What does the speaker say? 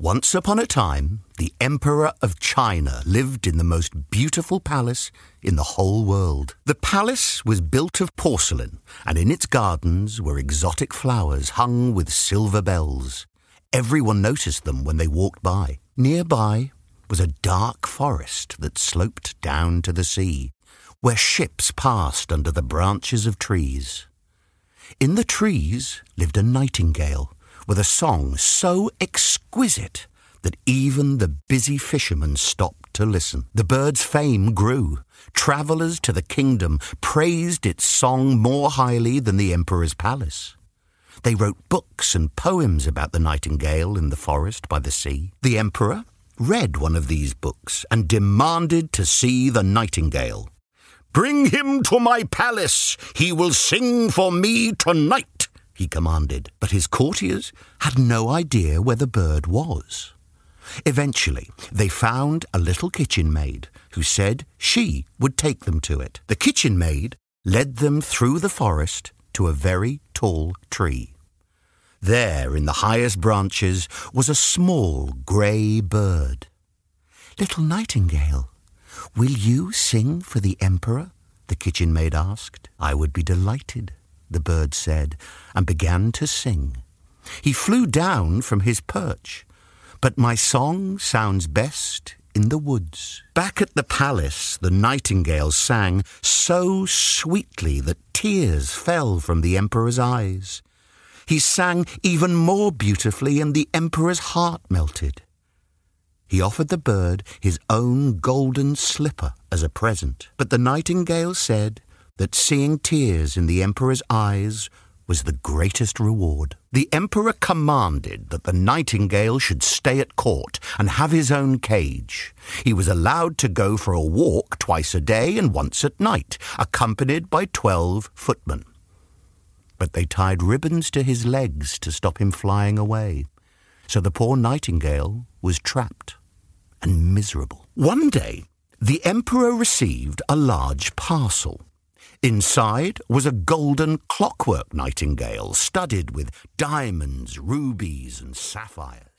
Once upon a time, the Emperor of China lived in the most beautiful palace in the whole world. The palace was built of porcelain, and in its gardens were exotic flowers hung with silver bells. Everyone noticed them when they walked by. Nearby was a dark forest that sloped down to the sea, where ships passed under the branches of trees. In the trees lived a nightingale, with a song so exquisite that even the busy fishermen stopped to listen. The bird's fame grew. Travellers to the kingdom praised its song more highly than the emperor's palace. They wrote books and poems about the nightingale in the forest by the sea. The emperor read one of these books and demanded to see the nightingale. "Bring him to my palace. He will sing for me tonight," he commanded. But his courtiers had no idea where the bird was. Eventually, they found a little kitchen maid who said she would take them to it. The kitchen maid led them through the forest to a very tall tree. There, in the highest branches, was a small grey bird. "Little nightingale, will you sing for the emperor?" the kitchen maid asked. "I would be delighted," the bird said, and began to sing. He flew down from his perch, but my song sounds best in the woods. Back at the palace, the nightingale sang so sweetly that tears fell from the emperor's eyes. He sang even more beautifully, and the emperor's heart melted. He offered the bird his own golden slipper as a present, but the nightingale said that seeing tears in the emperor's eyes was the greatest reward. The emperor commanded that the nightingale should stay at court and have his own cage. He was allowed to go for a walk twice a day and once at night, accompanied by 12 footmen. But they tied ribbons to his legs to stop him flying away, so the poor nightingale was trapped and miserable. One day, the emperor received a large parcel. Inside was a golden clockwork nightingale studded with diamonds, rubies, and sapphires.